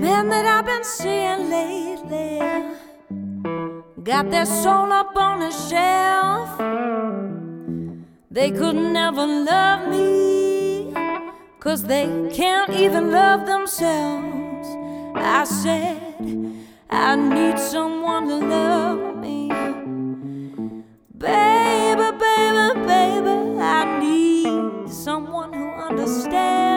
Men that I've been seeing lately got their soul up on a shelf. They could never love me, 'cause they can't even love themselves. I said I need someone to love me. Baby, baby, baby, I need someone who understands.